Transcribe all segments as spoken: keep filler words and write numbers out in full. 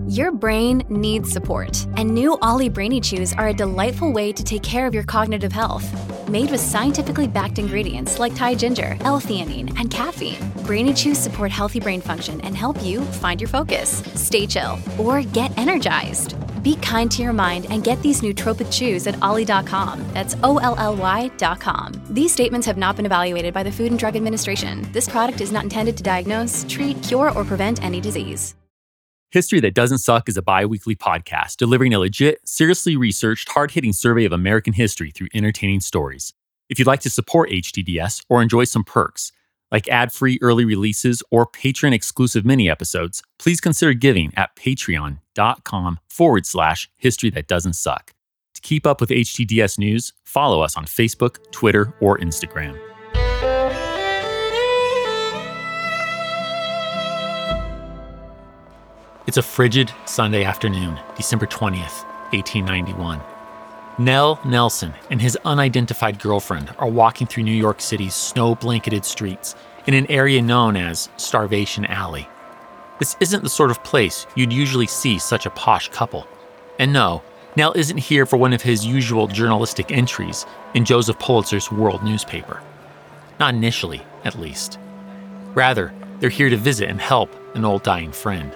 Your brain needs support, and new Ollie Brainy Chews are a delightful way to take care of your cognitive health. Made with scientifically backed ingredients like Thai ginger, L-theanine, and caffeine, Brainy Chews support healthy brain function and help you find your focus, stay chill, or get energized. Be kind to your mind and get these nootropic chews at ollie dot com. That's O L L Y dot com. These statements have not been evaluated by the Food and Drug Administration. This product is not intended to diagnose, treat, cure, or prevent any disease. History That Doesn't Suck is a bi-weekly podcast delivering a legit, seriously researched, hard-hitting survey of American history through entertaining stories. If you'd like to support H T D S or enjoy some perks, like ad-free early releases or patron-exclusive mini-episodes, please consider giving at patreon.com forward slash history that doesn't suck. To keep up with H T D S news, follow us on Facebook, Twitter, or Instagram. It's a frigid Sunday afternoon, December twentieth, eighteen ninety-one. Nell Nelson and his unidentified girlfriend are walking through New York City's snow-blanketed streets in an area known as Starvation Alley. This isn't the sort of place you'd usually see such a posh couple. And no, Nell isn't here for one of his usual journalistic entries in Joseph Pulitzer's World newspaper. Not initially, at least. Rather, they're here to visit and help an old dying friend.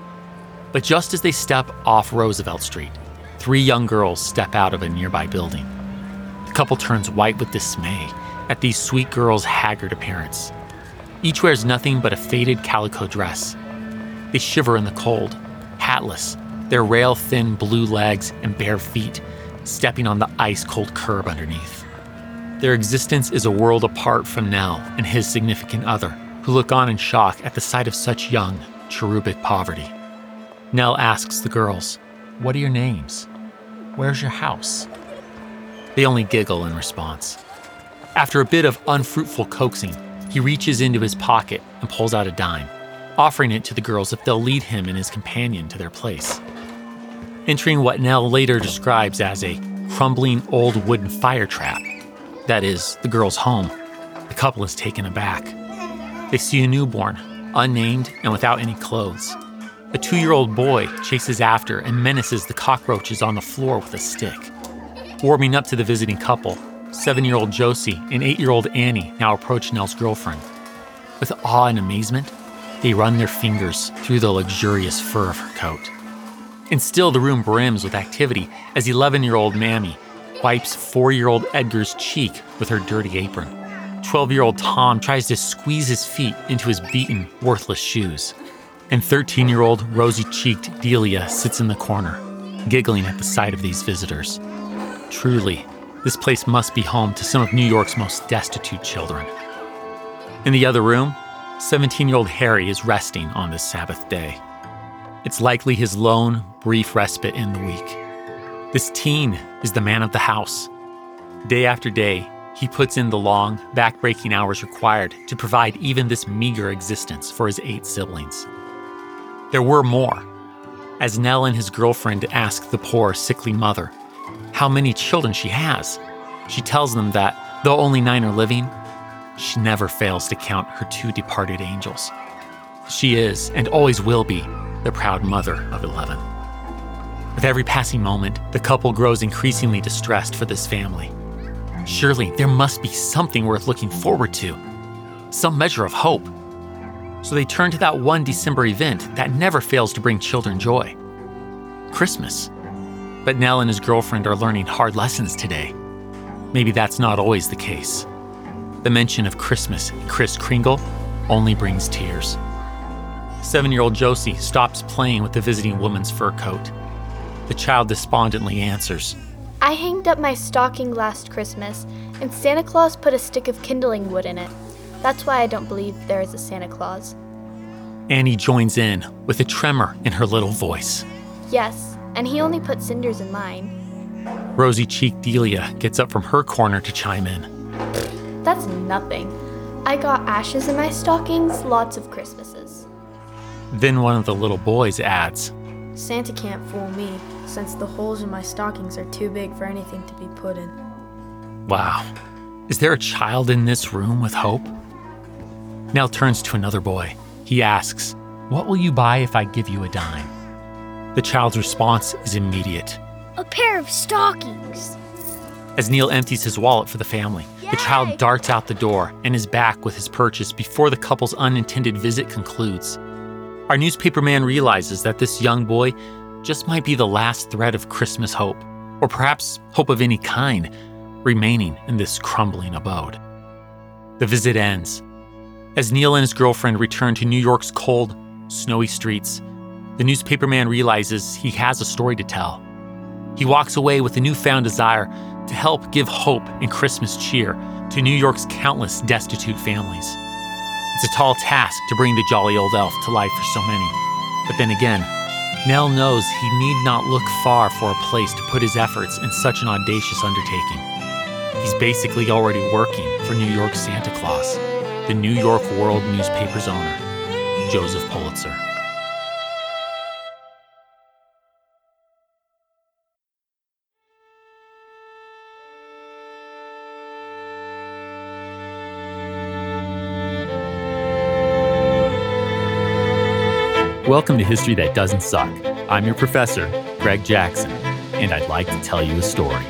But just as they step off Roosevelt Street, three young girls step out of a nearby building. The couple turns white with dismay at these sweet girls' haggard appearance. Each wears nothing but a faded calico dress. They shiver in the cold, hatless, their rail-thin blue legs and bare feet stepping on the ice-cold curb underneath. Their existence is a world apart from Nell and his significant other, who look on in shock at the sight of such young, cherubic poverty. Nell asks the girls, "What are your names? Where's your house?" They only giggle in response. After a bit of unfruitful coaxing, he reaches into his pocket and pulls out a dime, offering it to the girls if they'll lead him and his companion to their place. Entering what Nell later describes as a crumbling old wooden fire trap, that is, the girls' home, the couple is taken aback. They see a newborn, unnamed and without any clothes. A two-year-old boy chases after and menaces the cockroaches on the floor with a stick. Warming up to the visiting couple, seven-year-old Josie and eight-year-old Annie now approach Nell's girlfriend. With awe and amazement, they run their fingers through the luxurious fur of her coat. And still the room brims with activity as eleven-year-old Mammy wipes four-year-old Edgar's cheek with her dirty apron. twelve-year-old Tom tries to squeeze his feet into his beaten, worthless shoes. And thirteen-year-old rosy-cheeked Delia sits in the corner, giggling at the sight of these visitors. Truly, this place must be home to some of New York's most destitute children. In the other room, seventeen-year-old Harry is resting on this Sabbath day. It's likely his lone, brief respite in the week. This teen is the man of the house. Day after day, he puts in the long, back-breaking hours required to provide even this meager existence for his eight siblings. There were more. As Nell and his girlfriend ask the poor, sickly mother how many children she has, she tells them that, though only nine are living, she never fails to count her two departed angels. She is, and always will be, the proud mother of eleven. With every passing moment, the couple grows increasingly distressed for this family. Surely there must be something worth looking forward to, some measure of hope. So they turn to that one December event that never fails to bring children joy: Christmas. But Nell and his girlfriend are learning hard lessons today. Maybe that's not always the case. The mention of Christmas and Kris Kringle only brings tears. Seven-year-old Josie stops playing with the visiting woman's fur coat. The child despondently answers, "I hanged up my stocking last Christmas, and Santa Claus put a stick of kindling wood in it. That's why I don't believe there is a Santa Claus." Annie joins in with a tremor in her little voice. "Yes, and he only put cinders in mine." Rosy-cheeked Delia gets up from her corner to chime in. "That's nothing. I got ashes in my stockings lots of Christmases." Then one of the little boys adds, "Santa can't fool me, since the holes in my stockings are too big for anything to be put in." Wow, is there a child in this room with hope? Nell turns to another boy. He asks, "What will you buy if I give you a dime?" The child's response is immediate. A pair of stockings. As Neil empties his wallet for the family, Yay! The child darts out the door and is back with his purchase before the couple's unintended visit concludes. Our newspaperman realizes that this young boy just might be the last thread of Christmas hope, or perhaps hope of any kind, remaining in this crumbling abode. The visit ends. As Neil and his girlfriend return to New York's cold, snowy streets, the newspaperman realizes he has a story to tell. He walks away with a newfound desire to help give hope and Christmas cheer to New York's countless destitute families. It's a tall task to bring the jolly old elf to life for so many. But then again, Nell knows he need not look far for a place to put his efforts in such an audacious undertaking. He's basically already working for New York Santa Claus, the New York World newspaper's owner, Joseph Pulitzer. Welcome to History That Doesn't Suck. I'm your professor, Greg Jackson, and I'd like to tell you a story.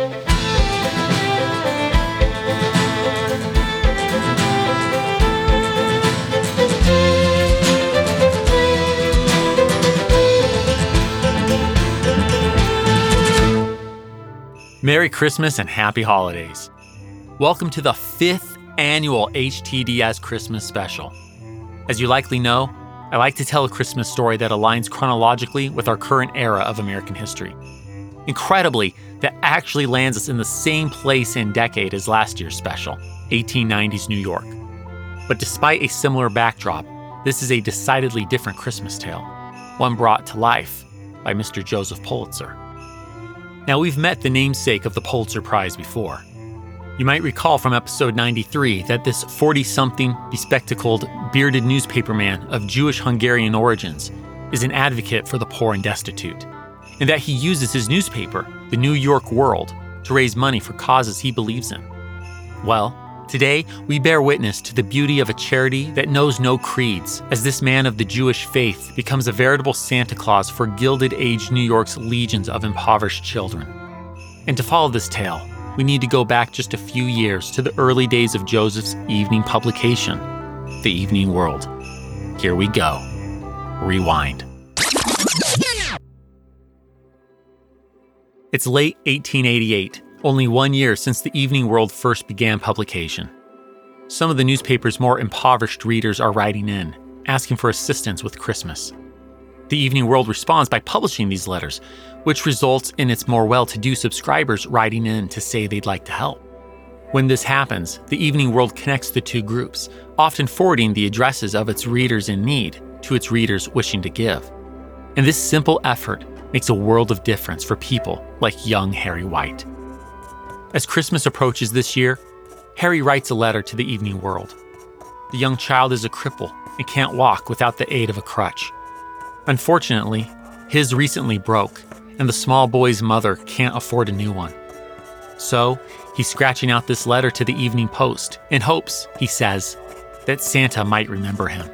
Merry Christmas and Happy Holidays. Welcome to the fifth annual H T D S Christmas Special. As you likely know, I like to tell a Christmas story that aligns chronologically with our current era of American history. Incredibly, that actually lands us in the same place and decade as last year's special, eighteen nineties New York. But despite a similar backdrop, this is a decidedly different Christmas tale, one brought to life by Mister Joseph Pulitzer. Now, we've met the namesake of the Pulitzer Prize before. You might recall from episode ninety-three that this forty-something, bespectacled, bearded newspaperman of Jewish-Hungarian origins is an advocate for the poor and destitute, and that he uses his newspaper, the New York World, to raise money for causes he believes in. Well, today we bear witness to the beauty of a charity that knows no creeds, as this man of the Jewish faith becomes a veritable Santa Claus for Gilded Age New York's legions of impoverished children. And to follow this tale, we need to go back just a few years to the early days of Joseph's evening publication, The Evening World. Here we go. Rewind. It's late eighteen eighty-eight, only one year since The Evening World first began publication. Some of the newspaper's more impoverished readers are writing in, asking for assistance with Christmas. The Evening World responds by publishing these letters, which results in its more well-to-do subscribers writing in to say they'd like to help. When this happens, the Evening World connects the two groups, often forwarding the addresses of its readers in need to its readers wishing to give. And this simple effort makes a world of difference for people like young Harry White. As Christmas approaches this year, Harry writes a letter to the Evening World. The young child is a cripple and can't walk without the aid of a crutch. Unfortunately, his recently broke, and the small boy's mother can't afford a new one. So, he's scratching out this letter to the Evening Post in hopes, he says, that Santa might remember him.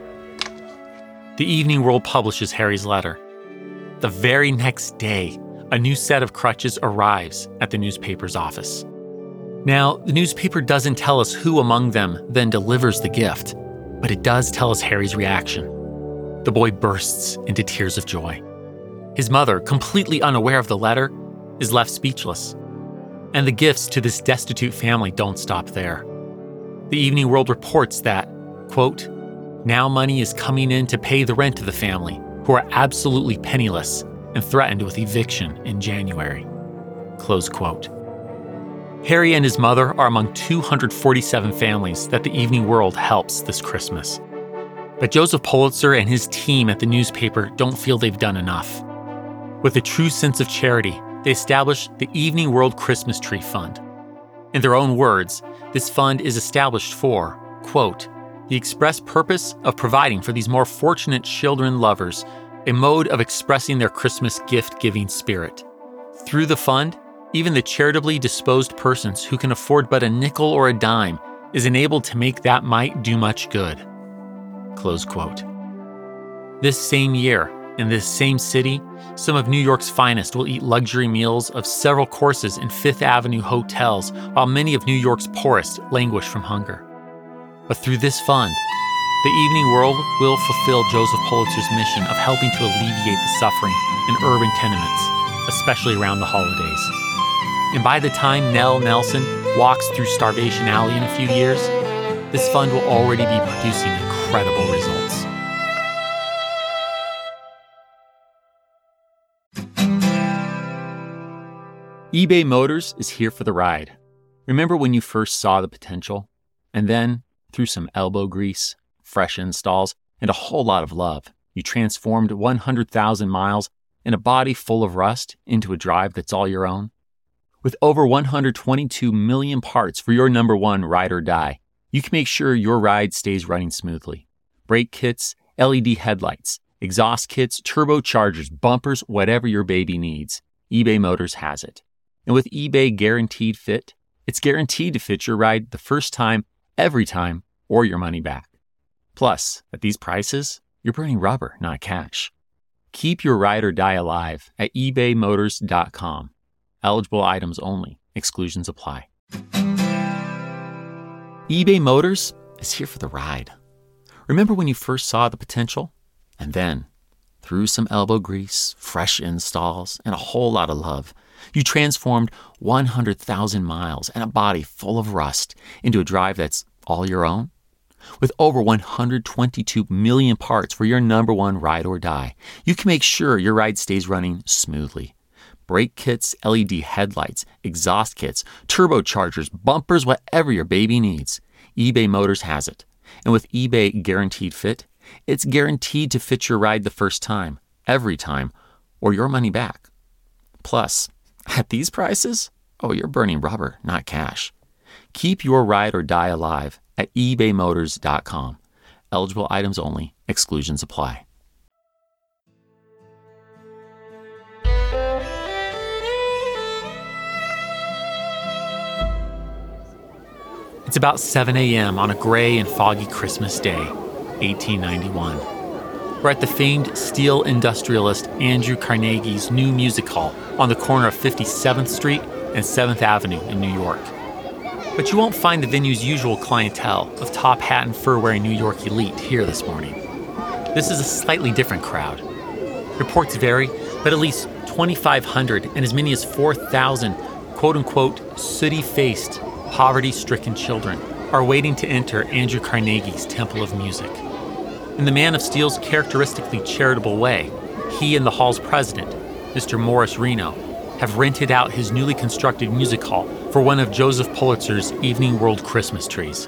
The Evening World publishes Harry's letter. The very next day, a new set of crutches arrives at the newspaper's office. Now, the newspaper doesn't tell us who among them then delivers the gift, but it does tell us Harry's reaction. The boy bursts into tears of joy. His mother, completely unaware of the letter, is left speechless. And the gifts to this destitute family don't stop there. The Evening World reports that, quote, now money is coming in to pay the rent of the family, who are absolutely penniless and threatened with eviction in January. Close quote. Harry and his mother are among two hundred forty-seven families that the Evening World helps this Christmas. But Joseph Pulitzer and his team at the newspaper don't feel they've done enough. With a true sense of charity, they established the Evening World Christmas Tree Fund. In their own words, this fund is established for, quote, the express purpose of providing for these more fortunate children lovers a mode of expressing their Christmas gift-giving spirit. Through the fund, even the charitably disposed persons who can afford but a nickel or a dime is enabled to make that mite do much good. Close quote. This same year, In this same city, some of New York's finest will eat luxury meals of several courses in Fifth Avenue hotels, while many of New York's poorest languish from hunger. But through this fund, the Evening World will fulfill Joseph Pulitzer's mission of helping to alleviate the suffering in urban tenements, especially around the holidays. And by the time Nell Nelson walks through Starvation Alley in a few years, this fund will already be producing incredible results. eBay Motors is here for the ride. Remember when you first saw the potential? And then, through some elbow grease, fresh installs, and a whole lot of love, you transformed one hundred thousand miles and a body full of rust into a drive that's all your own? With over one hundred twenty-two million parts for your number one ride or die, you can make sure your ride stays running smoothly. Brake kits, L E D headlights, exhaust kits, turbochargers, bumpers, whatever your baby needs, eBay Motors has it. And with eBay Guaranteed Fit, it's guaranteed to fit your ride the first time, every time, or your money back. Plus, at these prices, you're burning rubber, not cash. Keep your ride or die alive at ebay motors dot com. Eligible items only. Exclusions apply. eBay Motors is here for the ride. Remember when you first saw the potential? And then, through some elbow grease, fresh installs, and a whole lot of love, you transformed one hundred thousand miles and a body full of rust into a drive that's all your own? With over one hundred twenty-two million parts for your number one ride or die, you can make sure your ride stays running smoothly. Brake kits, L E D headlights, exhaust kits, turbochargers, bumpers, whatever your baby needs, eBay Motors has it. And with eBay Guaranteed Fit, it's guaranteed to fit your ride the first time, every time, or your money back. Plus, at these prices, oh, you're burning rubber, not cash. Keep your ride or die alive at ebay motors dot com. Eligible items only. Exclusions apply. It's about seven a.m. on a gray and foggy Christmas day, eighteen ninety-one. We're at the famed steel industrialist Andrew Carnegie's new music hall on the corner of fifty-seventh Street and seventh Avenue in New York. But you won't find the venue's usual clientele of top hat and fur-wearing New York elite here this morning. This is a slightly different crowd. Reports vary, but at least twenty-five hundred and as many as four thousand quote-unquote sooty-faced, poverty-stricken children are waiting to enter Andrew Carnegie's Temple of Music. In the Man of Steel's characteristically charitable way, he and the hall's president, Mister Morris Reno, have rented out his newly constructed music hall for one of Joseph Pulitzer's Evening World Christmas trees.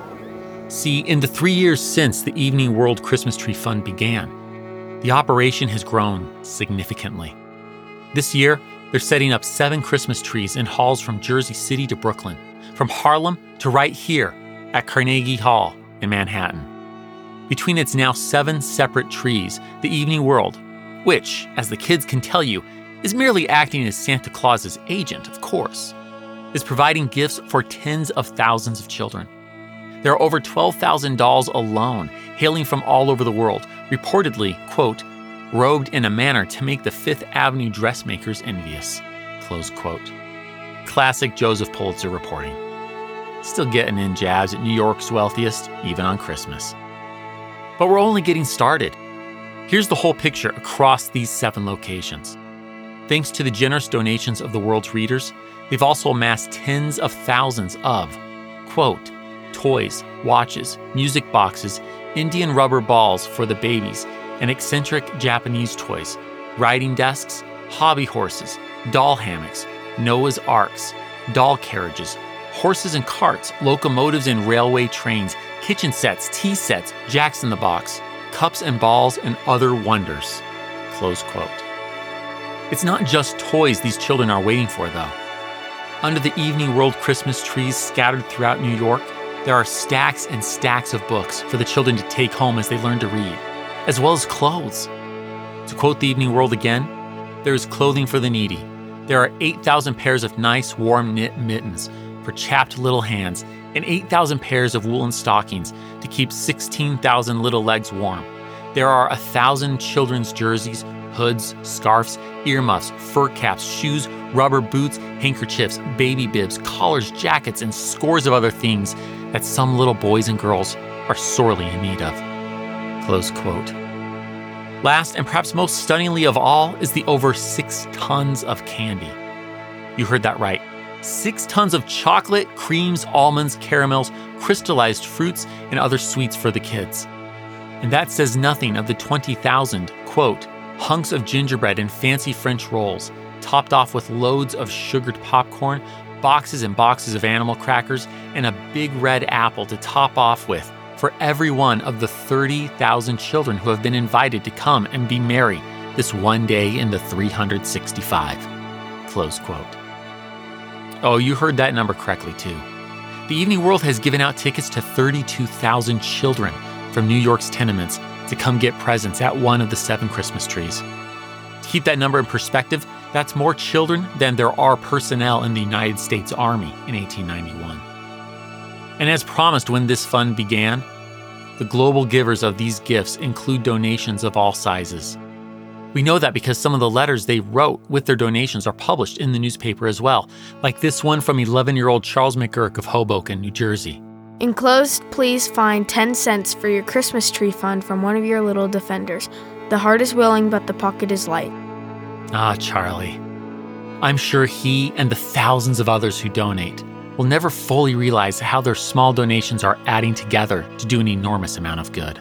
See, in the three years since the Evening World Christmas Tree Fund began, the operation has grown significantly. This year, they're setting up seven Christmas trees in halls from Jersey City to Brooklyn, from Harlem to right here at Carnegie Hall in Manhattan. Between its now seven separate trees, the Evening World, which, as the kids can tell you, is merely acting as Santa Claus's agent, of course, is providing gifts for tens of thousands of children. There are over twelve thousand dolls alone, hailing from all over the world, reportedly, quote, robed in a manner to make the Fifth Avenue dressmakers envious, close quote. Classic Joseph Pulitzer reporting. Still getting in jabs at New York's wealthiest, even on Christmas. But we're only getting started. Here's the whole picture across these seven locations. Thanks to the generous donations of the world's readers, they've also amassed tens of thousands of, quote, toys, watches, music boxes, Indian rubber balls for the babies, and eccentric Japanese toys, riding desks, hobby horses, doll hammocks, Noah's Arks, doll carriages, horses and carts, locomotives and railway trains, kitchen sets, tea sets, Jacks-in-the-Box, cups and balls, and other wonders, close quote. It's not just toys these children are waiting for, though. Under the Evening World Christmas trees scattered throughout New York, there are stacks and stacks of books for the children to take home as they learn to read, as well as clothes. To quote the Evening World again, there is clothing for the needy. There are eight thousand pairs of nice, warm knit mittens for chapped little hands, and eight thousand pairs of woolen stockings to keep sixteen thousand little legs warm. There are a thousand children's jerseys, hoods, scarves, earmuffs, fur caps, shoes, rubber boots, handkerchiefs, baby bibs, collars, jackets, and scores of other things that some little boys and girls are sorely in need of. Close quote. Last, and perhaps most stunningly of all, is the over six tons of candy. You heard that right. Six tons of chocolate, creams, almonds, caramels, crystallized fruits, and other sweets for the kids. And that says nothing of the twenty thousand, quote, hunks of gingerbread and fancy French rolls, topped off with loads of sugared popcorn, boxes and boxes of animal crackers, and a big red apple to top off with for every one of the thirty thousand children who have been invited to come and be merry this one day in the three hundred sixty-five. Close quote. Oh, you heard that number correctly, too. The Evening World has given out tickets to thirty-two thousand children from New York's tenements to come get presents at one of the seven Christmas trees. To keep that number in perspective, that's more children than there are personnel in the United States Army in eighteen ninety-one. And as promised when this fund began, the global givers of these gifts include donations of all sizes. We know that because some of the letters they wrote with their donations are published in the newspaper as well, like this one from eleven-year-old Charles McGurk of Hoboken, New Jersey. Enclosed, please find ten cents for your Christmas tree fund from one of your little defenders. The heart is willing, but the pocket is light. Ah, Charlie. I'm sure he and the thousands of others who donate will never fully realize how their small donations are adding together to do an enormous amount of good.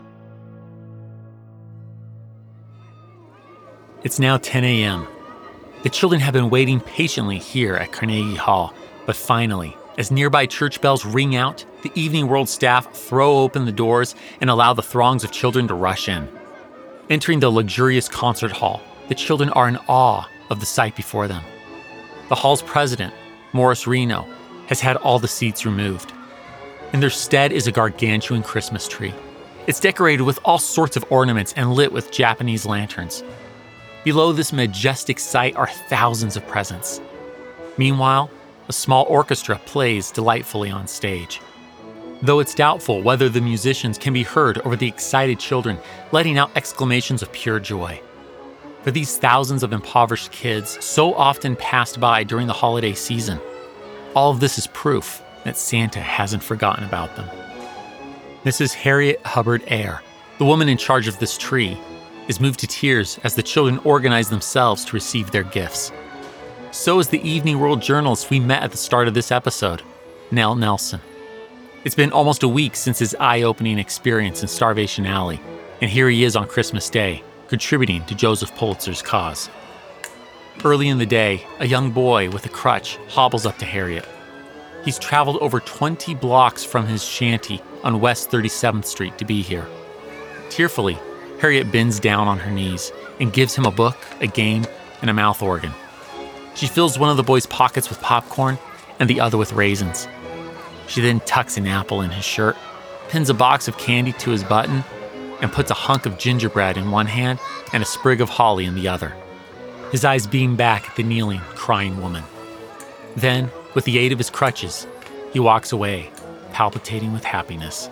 It's now ten a.m. The children have been waiting patiently here at Carnegie Hall, but finally, as nearby church bells ring out, the Evening World staff throw open the doors and allow the throngs of children to rush in. Entering the luxurious concert hall, the children are in awe of the sight before them. The hall's president, Morris Reno, has had all the seats removed. In their stead is a gargantuan Christmas tree. It's decorated with all sorts of ornaments and lit with Japanese lanterns. Below this majestic sight are thousands of presents. Meanwhile, a small orchestra plays delightfully on stage. Though it's doubtful whether the musicians can be heard over the excited children letting out exclamations of pure joy. For these thousands of impoverished kids so often passed by during the holiday season, all of this is proof that Santa hasn't forgotten about them. Missus Harriet Hubbard Eyre, the woman in charge of this tree, is moved to tears as the children organize themselves to receive their gifts. So is the Evening World journalist we met at the start of this episode, Nell Nelson. It's been almost a week since his eye-opening experience in Starvation Alley, and here he is on Christmas Day, contributing to Joseph Pulitzer's cause. Early in the day, a young boy with a crutch hobbles up to Harriet. He's traveled over twenty blocks from his shanty on West thirty-seventh Street to be here. Tearfully, Harriet bends down on her knees and gives him a book, a game, and a mouth organ. She fills one of the boy's pockets with popcorn and the other with raisins. She then tucks an apple in his shirt, pins a box of candy to his button, and puts a hunk of gingerbread in one hand and a sprig of holly in the other. His eyes beam back at the kneeling, crying woman. Then, with the aid of his crutches, he walks away, palpitating with happiness.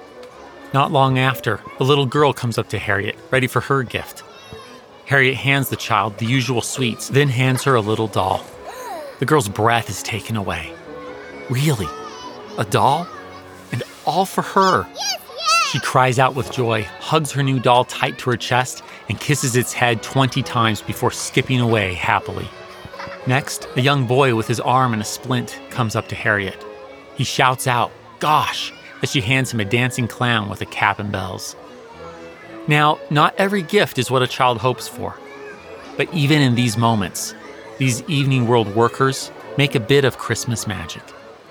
Not long after, a little girl comes up to Harriet, ready for her gift. Harriet hands the child the usual sweets, then hands her a little doll. The girl's breath is taken away. Really? A doll? And all for her? Yes, yes! She cries out with joy, hugs her new doll tight to her chest, and kisses its head twenty times before skipping away happily. Next, a young boy with his arm in a splint comes up to Harriet. He shouts out, "Gosh!" as she hands him a dancing clown with a cap and bells. Now, not every gift is what a child hopes for. But even in these moments, these Evening World workers make a bit of Christmas magic.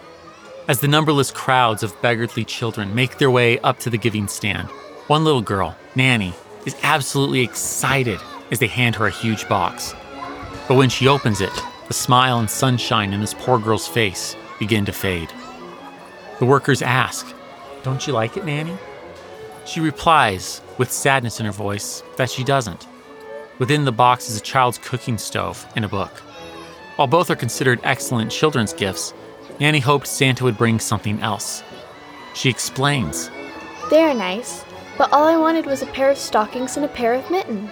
As the numberless crowds of beggarly children make their way up to the giving stand, one little girl, Nanny, is absolutely excited as they hand her a huge box. But when she opens it, the smile and sunshine in this poor girl's face begin to fade. The workers ask, "Don't you like it, Nanny?" She replies, with sadness in her voice, that she doesn't. Within the box is a child's cooking stove and a book. While both are considered excellent children's gifts, Nanny hoped Santa would bring something else. She explains. They're nice, but all I wanted was a pair of stockings and a pair of mittens.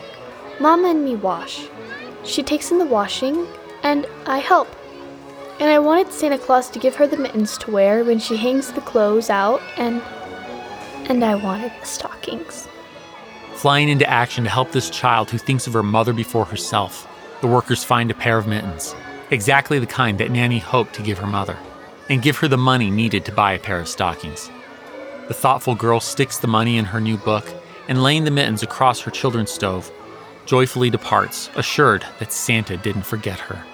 Mama and me wash. She takes in the washing, and I help. And I wanted Santa Claus to give her the mittens to wear when she hangs the clothes out, and... and I wanted the stockings. Flying into action to help this child who thinks of her mother before herself, the workers find a pair of mittens, exactly the kind that Nanny hoped to give her mother, and give her the money needed to buy a pair of stockings. The thoughtful girl sticks the money in her new book and, laying the mittens across her children's stove, joyfully departs, assured that Santa didn't forget her.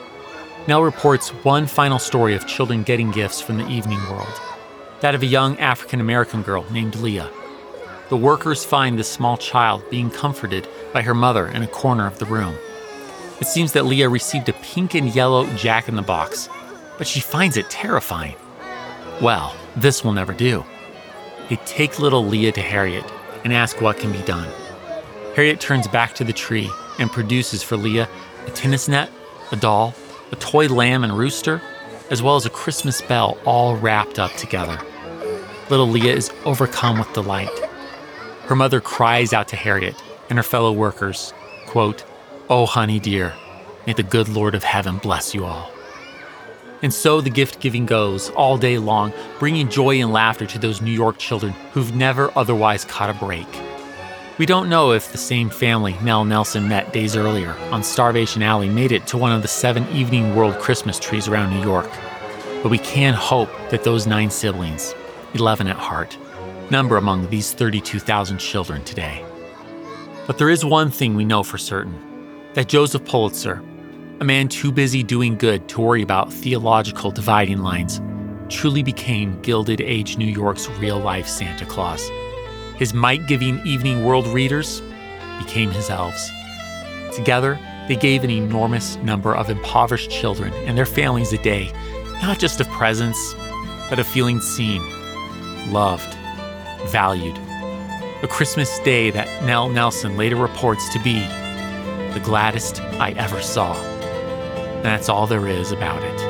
Nell reports one final story of children getting gifts from the evening world, that of a young African-American girl named Leah. The workers find this small child being comforted by her mother in a corner of the room. It seems that Leah received a pink and yellow jack-in-the-box, but she finds it terrifying. Well, this will never do. They take little Leah to Harriet and ask what can be done. Harriet turns back to the tree and produces for Leah a tennis net, a doll, a toy lamb and rooster, as well as a Christmas bell all wrapped up together. Little Leah is overcome with delight. Her mother cries out to Harriet and her fellow workers, quote, "Oh, honey dear, may the good Lord of heaven bless you all." And so the gift-giving goes all day long, bringing joy and laughter to those New York children who've never otherwise caught a break. We don't know if the same family Nell Nelson met days earlier on Starvation Alley made it to one of the seven Evening World Christmas trees around New York. But we can hope that those nine siblings, eleven at heart, number among these thirty-two thousand children today. But there is one thing we know for certain, that Joseph Pulitzer, a man too busy doing good to worry about theological dividing lines, truly became Gilded Age New York's real-life Santa Claus. His might-giving Evening World readers became his elves. Together, they gave an enormous number of impoverished children and their families a day, not just of presents, but of feeling seen, loved, valued. A Christmas day that Nell Nelson later reports to be the gladdest I ever saw. And that's all there is about it.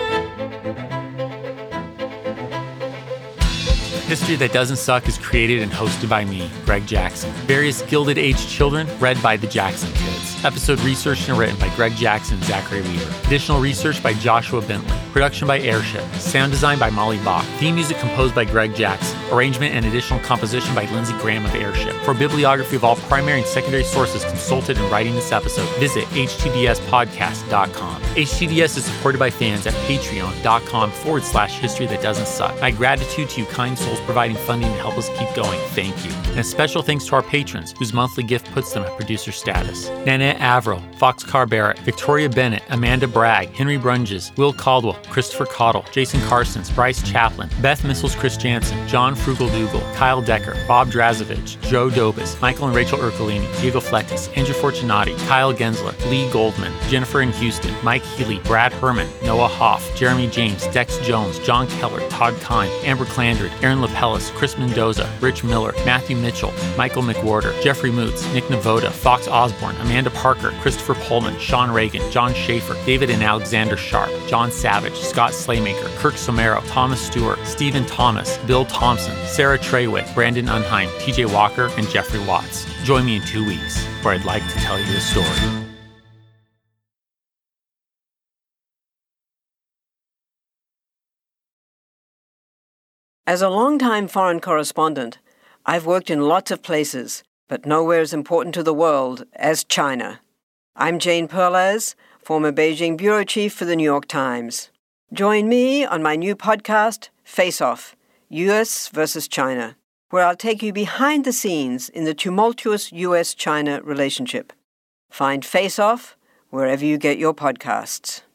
History That Doesn't Suck is created and hosted by me, Greg Jackson. Various Gilded Age children read by the Jackson Kids. Episode researched and written by Greg Jackson and Zachary Weaver. Additional research by Joshua Bentley. Production by Airship. Sound design by Molly Bach. Theme music composed by Greg Jackson. Arrangement and additional composition by Lindsey Graham of Airship. For bibliography of all primary and secondary sources consulted in writing this episode, visit h t d s podcast dot com. H T D S is supported by fans at patreon.com forward slash history that doesn't suck. My gratitude to you kind souls providing funding to help us keep going. Thank you. And a special thanks to our patrons, whose monthly gift puts them at producer status. Nanette Averill, Foxcar Barrett, Victoria Bennett, Amanda Bragg, Henry Brunges, Will Caldwell, Christopher Cottle, Jason Carsons, Bryce Chaplin, Beth Missles, Chris Jansen, John Frugal Dougal, Kyle Decker, Bob Drazovich, Joe Dobis, Michael and Rachel Ercolini, Diego Fletis, Andrew Fortunati, Kyle Gensler, Lee Goldman, Jennifer in Houston, Mike Healy, Brad Herman, Noah Hoff, Jeremy James, Dex Jones, John Keller, Todd Kine, Amber Clandred, Aaron Lapellis, Chris Mendoza, Rich Miller, Matthew Mitchell, Michael McWhorter, Jeffrey Moots, Nick Navoda, Fox Osborne, Amanda Parker, Christopher Pullman, Sean Reagan, John Schaefer, David and Alexander Sharp, John Savage, Scott Slaymaker, Kirk Somero, Thomas Stewart, Stephen Thomas, Bill Thompson, Sarah Treywick, Brandon Unheim, T J Walker, and Jeffrey Watts. Join me in two weeks, where I'd like to tell you a story. As a longtime foreign correspondent, I've worked in lots of places, but nowhere as important to the world as China. I'm Jane Perlez, former Beijing bureau chief for the New York Times. Join me on my new podcast, Face Off, U S versus China, where I'll take you behind the scenes in the tumultuous U S China relationship. Find Face Off wherever you get your podcasts.